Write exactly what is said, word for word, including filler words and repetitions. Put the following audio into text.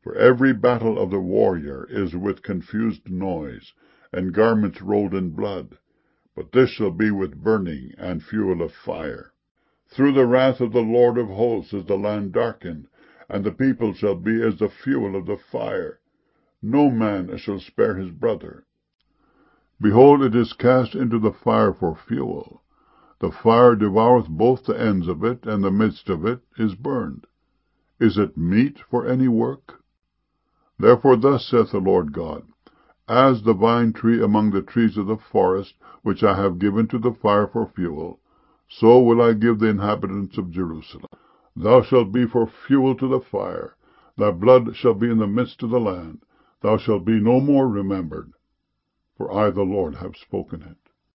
For every battle of the warrior is with confused noise, and garments rolled in blood: but this shall be with burning and fuel of fire. Through the wrath of the Lord of hosts is the land darkened, and the people shall be as the fuel of the fire. No man shall spare his brother. Behold, it is cast into the fire for fuel. The fire devoureth both the ends of it, and the midst of it is burned. Is it meet for any work? Therefore thus saith the Lord God, As the vine tree among the trees of the forest, which I have given to the fire for fuel, so will I give the inhabitants of Jerusalem. Thou shalt be for fuel to the fire. Thy blood shall be in the midst of the land. Thou shalt be no more remembered. For I, the Lord, have spoken it.